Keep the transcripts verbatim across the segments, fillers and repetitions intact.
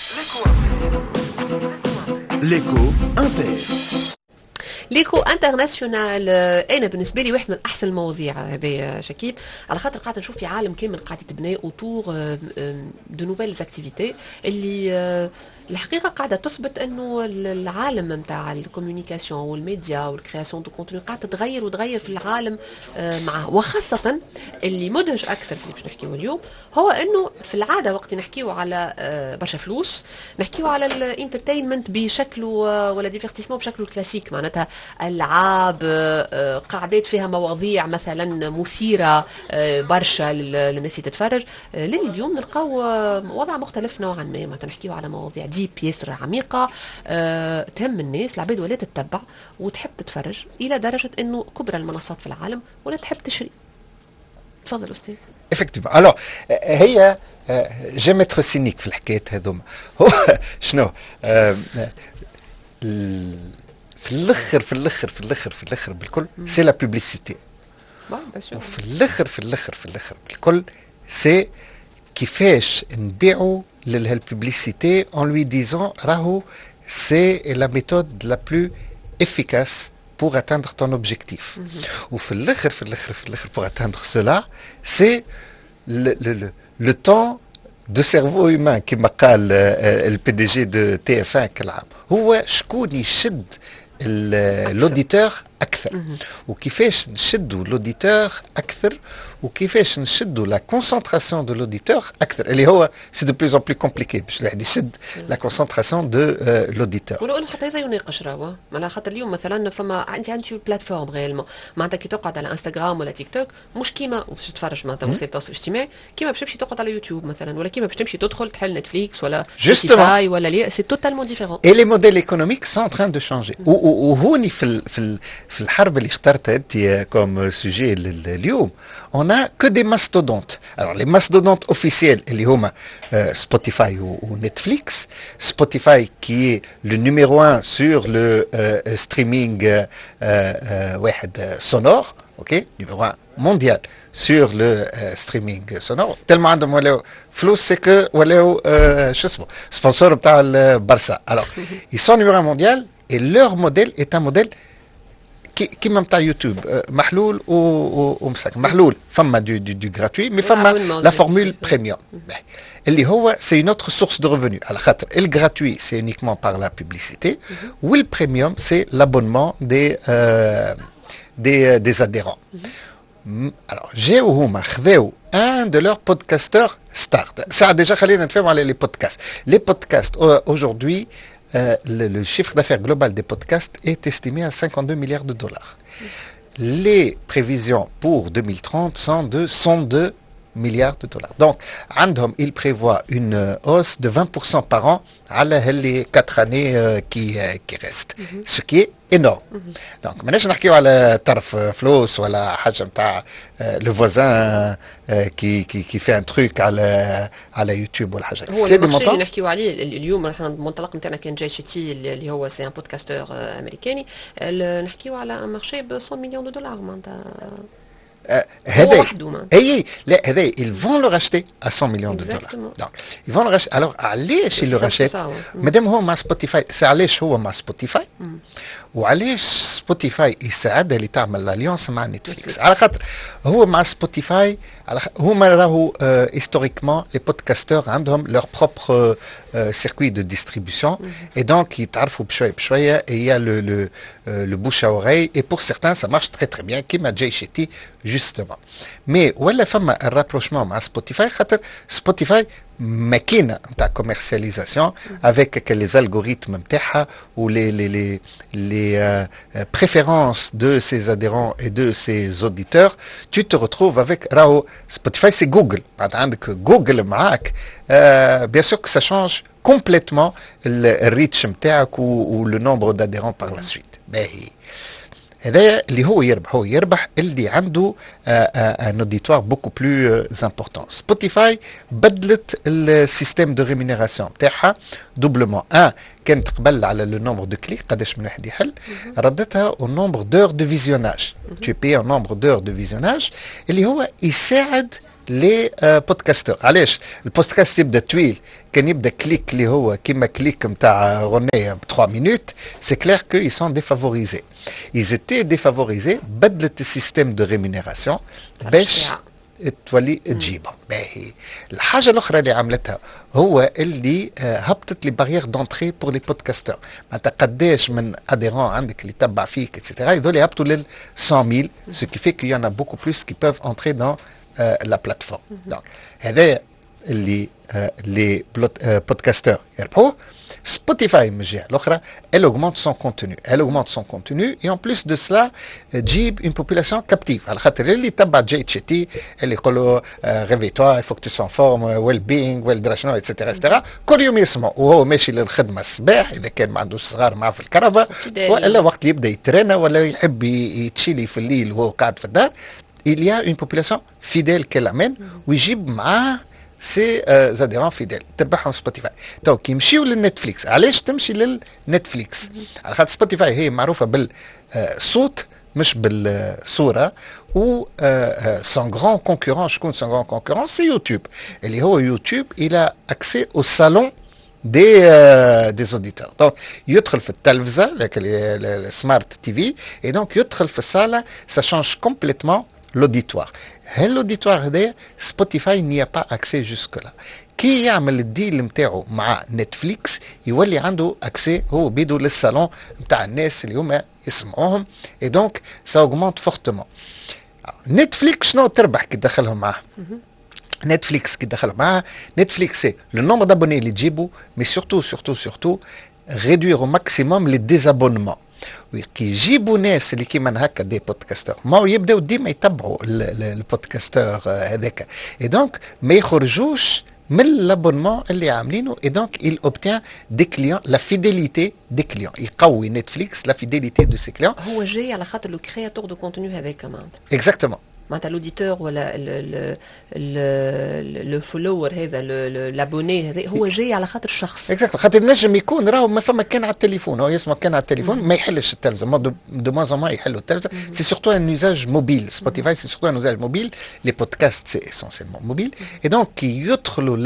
L'écho inter. ليكو انترناسيونال. انا بالنسبه لي واحد من احسن المواضيع هذا شكيب، على خاطر قاعده نشوف في عالم كامل قاعد يتبنى اوتور دو نوفيل اكتيفيتي اللي الحقيقه قاعده تثبت انه العالم نتاع الكوميونيكاسيون والميديا والكرياسيون دو كونتوني قاعده تتغير وتغير في العالم معه، وخاصه اللي مدهش اكثر في اللي باش نحكيو اليوم هو انه في العاده وقت نحكيو على برشا فلوس نحكيو على الانترتينمنت بشكله ولا ديفيرتيسمون بشكله الكلاسيك، معناتها العاب قاعدات فيها مواضيع مثلا مثيره برشا للناس اللي تتفرج. لليوم نلقاو وضع مختلف نوعا ما، مثلا نحكيو على مواضيع ديب ياسر عميقه تهم الناس، العباد ولا تتبع وتحب تتفرج الى درجه انه كبرى المنصات في العالم ولا تحب تشري. تفضل استاذ. effectivement. Alors هي جيم اتر سينيك في الحكايه هذوما. هو شنو في الاخر في الاخر في الاخر في الاخر بالكل سي لا بوبليسيتي. وفي الاخر في الاخر في الاخر بالكل سي كيفاش نبيعوا للبوبليسيتي en lui disant راهو c'est la méthode la plus efficace pour atteindre ton objectif. وفي الاخر في الاخر في الاخر pour atteindre cela c'est le, le, le, le temps de cerveau humain كما قال البي دي جي دو تي اف واحد كل عام، هو شكون يشد الاوديتور اكثر وكيفاش نشدوا الاوديتور اكثر وكيفاش نشدوا لا كونسنتراسيون دو الاوديتور اكثر اللي هو سي دو بلوز ان بلو كومبليكي باش الواحد يشد لا كونسنتراسيون دو الاوديتور. ولو انه حتى هذا يناقش راهو على خاطر اليوم مثلا فما انت عندك بلاتفورم ريالمون معناتها كي تقعد على انستغرام ولا تيك توك مش كيما باش تتفرج معناتها وسائل التواصل الاجتماعي كيما باش تمشي تقعد على يوتيوب مثلا ولا كيما باش تمشي تدخل تحل نتفليكس ولا سبوتيفاي ولا لي سي توتالمون ديفيرون. اي لي موديل ايكونوميك سون ان تران دو شانجي. وهوني في في في الحرب اللي اخترتها انت كوم سوجي اليوم on a que des mastodontes. Alors les mastodontes officiels اللي هما Spotify ou Netflix. Spotify qui est le numéro un sur le euh, streaming euh, euh, واحد sonore, ok, numéro un mondial sur le euh, streaming sonore. Tellement عندهم ولاو فلوس c'est que ولاو euh, شو اسمه sponsor بتاع البارسا. Alors ils sont numéro un mondial et leur modèle est un modèle كيما نتاع يوتيوب محلول ومسكر. محلول فما دو دو دو غراتوي مي فما لا فورمول بريميوم اللي هو سي اون اوتر سورس دو ريفوني على خاطر الغراتوي سي اونيكمون بار لا بوبليسيتي والبريميوم سي لابونمون دي دي دي اديرون. Alors جاو هما خذاو ان دو لور بودكاستور ستار. ساعه ديجا خلينا نتفاهموا على لي بودكاست. لي بودكاست اوجوردي Euh, le, le chiffre d'affaires global des podcasts est estimé à cinquante-deux milliards de dollars. Les prévisions pour deux mille trente sont de cent deux milliards de dollars. Donc, عندهم, ils prévoient une hausse de vingt pour cent par an à les quatre années euh, qui, euh, qui restent. Mm-hmm. Ce qui est énorme. Mm-hmm. Donc, ماناش نحكيو على طرف فلوس ولا حاجة متاع le voisin euh, qui, qui, qui fait un truc على على يوتيوب ولا حاجة. هو المارشي اللي نحكيو عليه اليوم احنا المنطلق نتاعنا كان جاي شتي اللي هو سي ان بودكاستور امريكاني نحكيو على مارشي ب مية مليون دو دولار معناتها هذا اي لا هذا ils vont le racheter à cent millions de dollars. Donc ils vont le racheter. Alors علاش ils le rachètent مادام هو مع سبوتيفاي علاش هو مع سبوتيفاي وعلاش سبوتيفاي يساعدها اللي تعمل الاليونس مع نتفليكس على خاطر هو مع سبوتيفاي هما راهو هيستوريكمون لي بودكاستور عندهم leur propre euh, circuit de distribution et donc يتعرفوا بشويه بشويه il y a le le euh, le bouche à oreille et pour certains ça marche très très bien كيما جاي شتي justement. Mais ولا فما الرابروشمون مع سبوتيفاي خاطر سبوتيفاي ماكينه نتاع كوميرسياليزاسيون avec les algorithmes نتاعها و les les les les euh, préférences de ses adhérents et de ses auditeurs. Tu te retrouves avec راهو سبوتيفاي c'est Google. عندك جوجل معاك euh, bien sûr que ça change complètement le reach نتاعك و le nombre d'adhérents par la suite. باهي هذا اللي هو يربح هو يربح اللي عنده ان اوديتوار بوكو بلو امبورطون. سبوتيفاي بدلت السيستيم دو ريمونيراسيون تاعها دوبلومون. ان كانت قبل على لو نومبر دو كليك قداش من واحد يحل ردتها او نومبر دور دو فيزيوناج. تو بي ان نومبر دور دو فيزيوناج اللي هو يساعد لي بودكاستور. علاش البودكاست يبدا طويل؟ كان يبدا كليك اللي هو كيما كليك نتاع غنيه ب ثلاث مينوت، سي كلير كو ils sont défavorisés. ils étaient défavorisés. بدلت السيستم دو ريمونيراسيون باش تولي تجيبهم. باهي الحاجه الاخرى اللي عملتها هو اللي هبطت لي باريير دونتري بور لي بودكاستور. معناتها قداش من اديرون عندك اللي تبع فيك اتسيتيرا، هذول هبطوا لل مئة ألف، ce qui fait qu'il y en a beaucoup plus qui peuvent entrer dans euh, la plateforme. donc هذا اللي les podcasteurs يربحوه. Spotify من الجهة الأخرى elle augmente son contenu elle augmente son contenu et en plus de cela تجيب une population captive. على خاطر اللي تبع جي تشي تي اللي يقولوا réveille-toi il faut que tu s'en formes well being well درا شنو اتسيتيرا اتسيتيرا كل يوم يسمعوا وهو ماشي للخدمة الصباح إذا كان ما عندوش صغار معاه في الكهرباء، ولا وقت يبدأ يترنى ولا يحب يتشيلي في الليل وهو قاعد في الدار. il y a une population fidèle qu'elle amène ويجيب معاه سي زاديرون فيديل تبعهم سبوتيفاي. تو كي يمشيو للنتفليكس، علاش تمشي للنتفليكس؟ على خاطر سبوتيفاي هي معروفه بالصوت مش بالصوره، و سون غران كونكورون. شكون سون غران كونكورون؟ سي يوتيوب اللي هو يوتيوب الى اكسي او صالون دي دي اوديتور. دونك يدخل في التلفزه السمارت تي في اي دونك يدخل في الصاله. سا شانج كومبليتمون l'auditoire. l'auditoire هذا سبوتيفاي n'y a pas accès jusque là. كي يعمل الديل نتاعو مع نتفليكس يولي عنده اكسي هو بيدو للصالون نتاع الناس اللي هما يسمعوهم اي دونك سا اوغمونت فورتمون. نتفليكس شنو تربح كي تدخلهم معاه؟ نتفليكس كي تدخلهم معاه نتفليكس سي لو نومبر دابوني اللي تجيبو، مي سورتو سورتو سورتو réduire au maximum les désabonnements. كي يجيبوا ناس اللي كيما هكا دي بودكاستور ما يبداو ديما يتبعوا البودكاستور هذاك اي دونك ما يخرجوش من l'abonnement اللي عاملينه. اي دونك il obtient des clients la fidélité des clients. يقوي نتفليكس la fidélité de ses clients. هو جاي على خاطر لو كرياتور دو كونتوني هذاك كمان. اكزاكتومون. معناتها الاوديتور ولا لو فولور هذا لابوني هذا هو جاي على خاطر الشخص. اكزاكتو. خاطر نجم يكون راهو ما فما كان على التليفون، هو يسمع كان على التليفون ما يحلش التلفزه. دو موان ما يحلوا التلفزه. سي سورتو ان يوزاج موبيل. سبوتيفاي سي سورتو ان يوزاج موبيل. لي بودكاست سي اسونسيلمون موبيل. اي دونك كي يدخلوا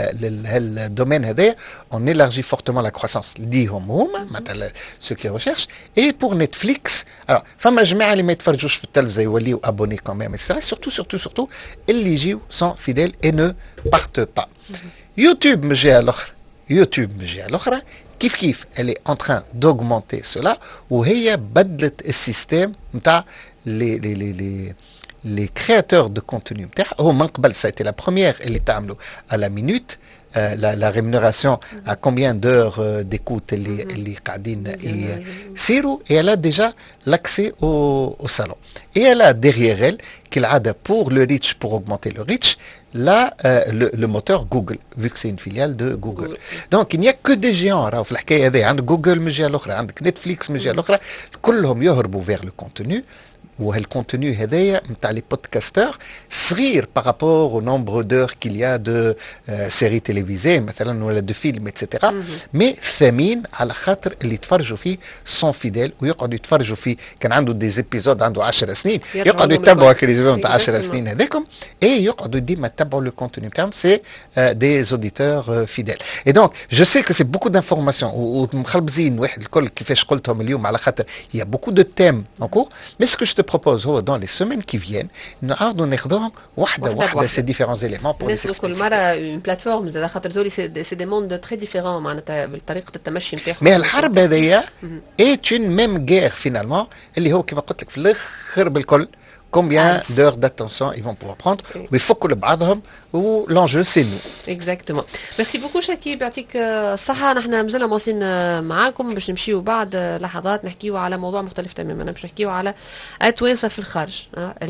للدومين هذا اون élargit fortement la croissance ليهم هما مثلا سو كي ريشيرش. اي بور نتفليكس alors فما جماعه اللي ما يتفرجوش في التلفزه يوليو ابوني كمان. Mais surtout, surtout, surtout, les gens sont fidèles et ne partent pas. YouTube, j'ai alors, YouTube, j'ai alors, kif kif, elle est en train d'augmenter cela, où il y a بدلت السيستم نتاع les les les les les créateurs de contenu. هو من قبل ça a été la première اللي تعملوا à la minute. Euh, la, la rémunération à combien d'heures euh, d'écoute اللي اللي قاعدين يصيروا. et elle a déjà l'accès au, au salon. et elle a derrière elle كالعادة pour le reach, pour augmenter le reach, là euh, le, le moteur Google, vu que c'est une filiale de Google. Google. donc il n'y a que des géants راهو في الحكاية هذه. عندك جوجل من الجهة الأخرى، عندك نتفليكس من الجهة الأخرى، كلهم يهربوا vers le contenu. وهالكونتوني هذايا نتاع لي بودكاستور صغير بارابور او نومبر دور كيل يا دو سيري تيليفيزي مثلا ولا دو فيلم اتسيتيرا. مي ثمين على خاطر اللي يتفرجوا فيه سون فيديل ويقعدوا يتفرجوا فيه. كان عنده دي زيبيزود عنده عشر سنين يقعدوا يتبعوا هكا لي زيبيزود نتاع عشر سنين هذاكم اي يقعدوا ديما يتبعوا لو كونتوني نتاعهم. سي دي اوديتور فيديل. اي دونك جو سي كو سي بوكو دانفورماسيون ومخلبزين واحد الكل كيفاش قلتهم اليوم على خاطر يا بوكو دو تيم ان كور. مي سكو جو propose هو dans les semaines qui viennent نعاودوا ناخذوهم واحدة واحدة ces différents éléments pour les expliquer. كل مرة une plateforme زاد خاطر زولي c'est des mondes très différents معناتها بالطريقة التمشي نتاعهم. mais الحرب هذيا est une même guerre finalement اللي هو كما قلت لك في الآخر بالكل combien d'heures d'attention ils vont pouvoir prendre ويفكوا لبعضهم و l'enjeu c'est nous. Exactement. Merci beaucoup شكيب يعطيك الصحة. نحن مازلنا مواصلين معاكم باش نمشيو بعد لحظات نحكيو على موضوع مختلف تماما. باش نحكيو على التوانسة في الخارج،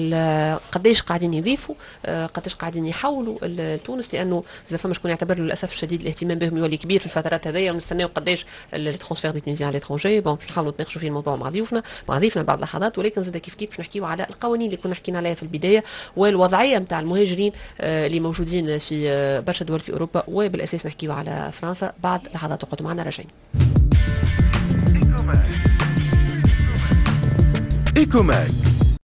قديش قاعدين يضيفوا، قديش قاعدين يحولوا لتونس، لأنه إذا فما شكون يعتبر له للأسف الشديد الاهتمام بهم يولي كبير في الفترات هذيا، ونستناو قديش الترانسفير دي تونيزيان على لترونجي. بون باش نحاولوا نتناقشوا في الموضوع مع ضيوفنا مع ضيفنا بعد لحظات. ولكن زاد كيف كيف باش نحكيو على القوانين اللي كنا حكينا عليها في البداية والوضعية نتاع المهاجرين اللي موجودين في برشا دول في أوروبا، وبالأساس نحكيو على فرنسا بعد لحظات. وقعدوا معنا راجعين. إيكوماك